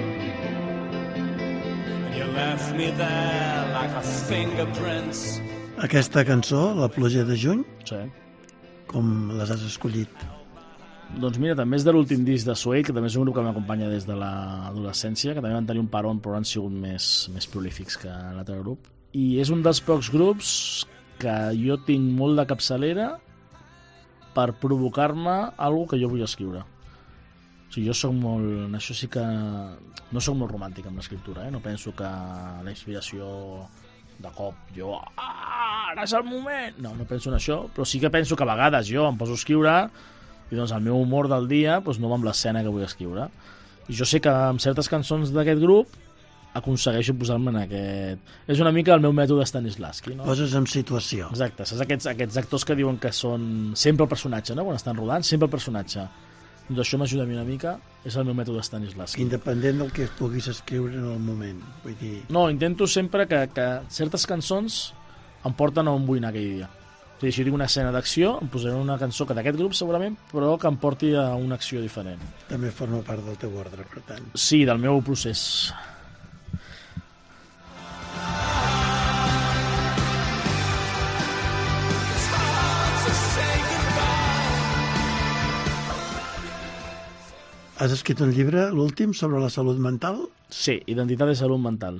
Left me there like a fingerprints. Aquesta cançó, La pluja de juny, sí. Com les has escollit? Doncs mira, també és de l'últim disc de Suede, que també és un grup que m'acompanya des de l'adolescència, que també van tenir un paron, però han sigut més prolífics que l'altre grup. I és un dels pocs grups que jo tinc molt de capçalera per provocar-me alguna que jo vull escriure. O sigui, jo soc molt... En això sí que... No soc molt romàntic amb l'escriptura, No penso que la inspiració de cop jo... Ara és el moment! No penso en això, però sí que penso que a vegades jo em poso a escriure i doncs el meu humor del dia doncs no va amb l'escena que vull escriure. I jo sé que amb certes cançons d'aquest grup aconsegueixo posar-me en aquest... És una mica el meu mètode Stanislavski, Poses en situació. Exacte, saps aquests actors que diuen que són sempre el personatge, Quan estan rodant, sempre el personatge. Doncs això m'ajuda a mi una mica, és el meu mètode Stanislavski. Independent del que puguis escriure en el moment, vull dir... No, intento sempre que certes cançons em porten a on vull anar aquell dia. O sigui, si jo tinc una escena d'acció, em posaré una cançó que d'aquest grup segurament, però que em porti a una acció diferent. També forma part del teu ordre, per tant. Sí, del meu procés. Has escrit un llibre, l'últim, sobre la salut mental? Sí, Identitat i salut mental.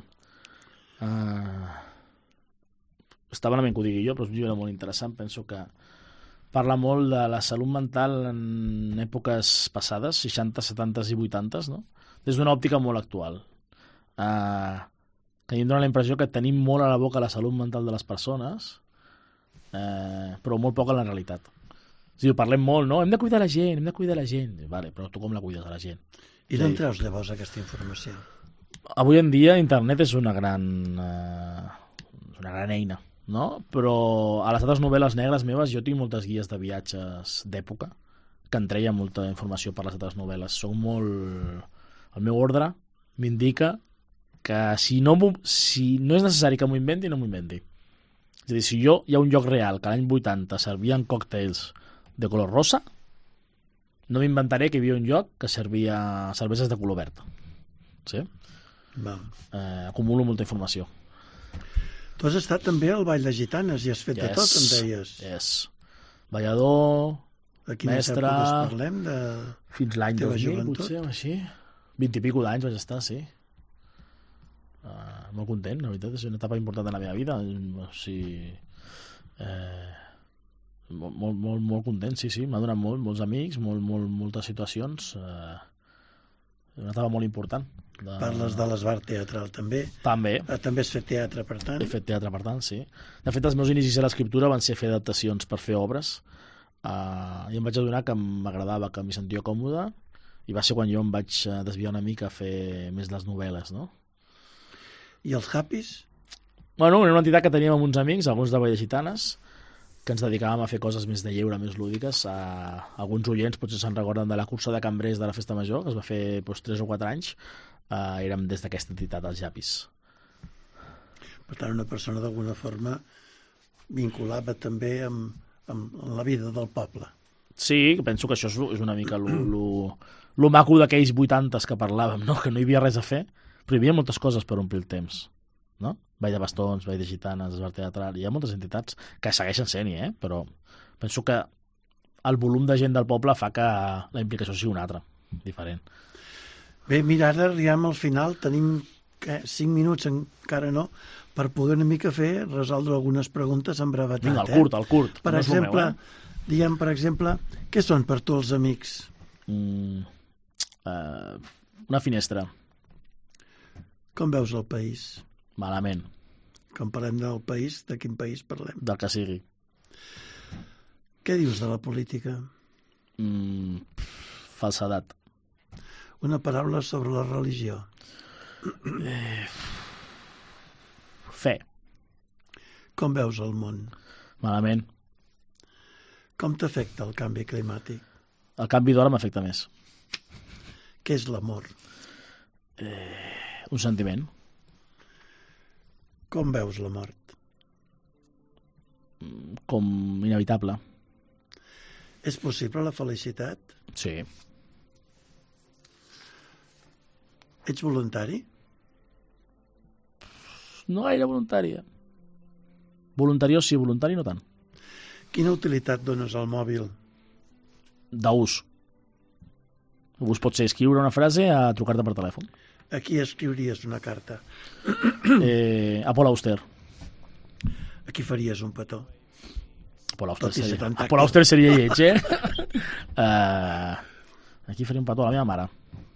Està malament que ho digui jo, però és un llibre molt interessant. Penso que parla molt de la salut mental en èpoques passades, 60, 70 i 80, des d'una òptica molt actual. Que a mi em dóna la impressió que tenim molt a la boca la salut mental de les persones, però molt poc a la realitat. O sigui, parlem molt, Hem de cuidar la gent. Vale, però tu com la cuides, la gent? I d'on treus llavors aquesta informació? Avui en dia internet és una gran eina, Però a les altres novel·les negres meves jo tinc moltes guies de viatges d'època que em treia molta informació per les altres novel·les. El meu ordre m'indica que si no és necessari que m'ho inventi, no m'ho inventi. És a dir, si hi ha un lloc real que l'any 80 servien còctels de color rosa, no m'inventaré que hi havia un lloc que servia cerveses de color verd. Sí? Acumulo molta informació. Tu has estat també al Ball de Gitanes i has fet de tot, em deies. Yes. Ballador, de quines mestre... èpoques parlem? Fins l'any 2000, joventut? potser, així. 20 i pico d'anys vaig estar, sí. Molt content, la veritat, és una etapa important de la meva vida. O sigui... molt content, sí, m'ha donat molts amics, moltes situacions, una etapa molt important. Parles de l'Esbar Teatral també. També has fet teatre, per tant. He fet teatre, per tant, sí. De fet, els meus inicis a l'escriptura van ser fer adaptacions per fer obres, i em vaig adonar que m'agradava, que m'hi sentia còmode, i va ser quan jo em vaig desviar una mica a fer més les novel·les, I els Happys? Bueno, era una entitat que teníem amb uns amics, alguns de Vall de Gitanes, que ens dedicàvem a fer coses més de lleure, més lúdiques. Alguns oients potser se'n recorden de la cursa de cambrers de la Festa Major, que es va fer 3 o 4 anys. Érem des d'aquesta entitat, els Llapis. Per tant, una persona d'alguna forma vinculava també amb la vida del poble. Sí, penso que això és una mica lo maco d'aquells 80s que parlàvem, no? Que no hi havia res a fer, però hi havia moltes coses per omplir el temps, no? Vall de Bastons, Vall de Gitanes, Esbar Teatral, hi ha moltes entitats que segueixen sent-hi, però penso que el volum de gent del poble fa que la implicació sigui una altra, diferent. Bé, mira, ara arribem al final, tenim 5 minuts, encara no, per poder una mica resoldre algunes preguntes en brevetat. Vinga, el curt. Per exemple, diguem, què són per tu els amics? Una finestra. Com veus el país? Malament. Quan parlem del país, de quin país parlem? Del que sigui. Què dius de la política? Falsedat. Una paraula sobre la religió. Fe. Com veus el món? Malament. Com t'afecta el canvi climàtic? El canvi d'hora m'afecta més. Què és l'amor? Un sentiment. Com veus la mort? Com inevitable. És possible la felicitat? Sí. Ets voluntari? No gaire voluntària. Voluntariós sí, voluntari no tant. Quina utilitat dones al mòbil? D'ús. Ús pot ser escriure una frase a trucar-te per telèfon. A qui escriuries una carta? A Paul Auster. A qui faries un petó? Paul Auster Tot i ser tan tàctil. Paul Auster seria lleig, Aquí faria un petó a la meva mare.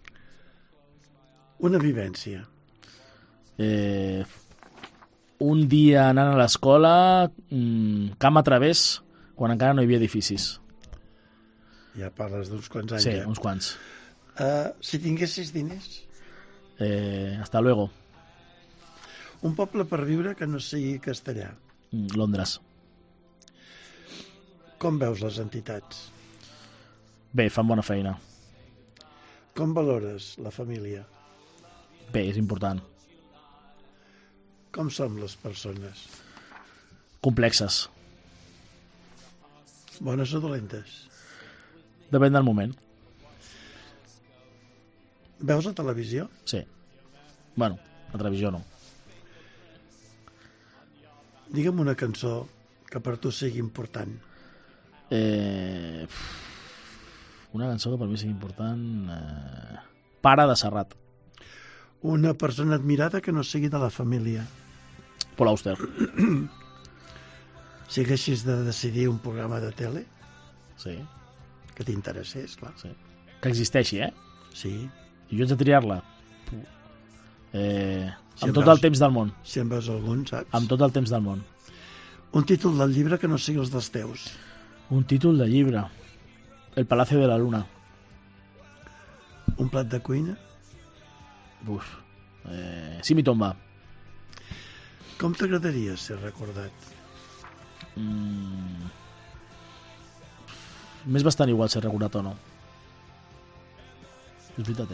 Una vivència. Un dia anant a l'escola, camp a través, quan encara no hi havia edificis. Ja parles d'uns quants anys. Sí, ja. uns quants. Si tinguessis diners? Hasta luego. Un poble per viure que no sigui castellà. Londres. Com veus les entitats? Bé, fan bona feina. Com valores la família? Bé, és important. Com som les persones? Complexes. Bones o dolentes? Depèn del moment. Veus la televisió? Sí. Bueno, la televisió no. Digue'm una cançó que per tu sigui important. Una cançó que per mi sigui important... Pare de Serrat. Una persona admirada que no sigui de la família. Paul Auster. Si haguessis de decidir un programa de tele Sí. que t'interessés, clar. Sí. Que existeixi, Sí, I jo haig de triar-la. Si Amb en tot veus- el temps del món. si en veus algun, saps? Amb tot el temps del món. Un títol del llibre que no sigui els dels teus. Un títol de llibre. El Palacio de la Luna. Un plat de cuina. Uf. Sí, mi tomba. Com t'agradaria ser recordat? M'és bastant igual ser recordat o no. És veritat,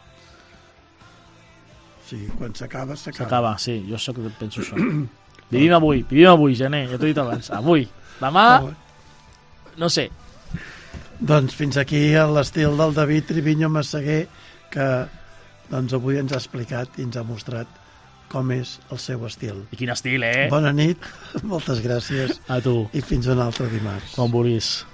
O sigui, quan s'acaba, s'acaba. S'acaba, sí, jo penso això. Vivim avui, gener, ja t'ho he dit abans. Avui. Demà, no sé. Doncs fins aquí l'estil del David Triviño Massaguer, que doncs avui ens ha explicat i ens ha mostrat com és el seu estil. I quin estil, Bona nit, moltes gràcies A tu, i fins un altre dimarts. quan vulguis.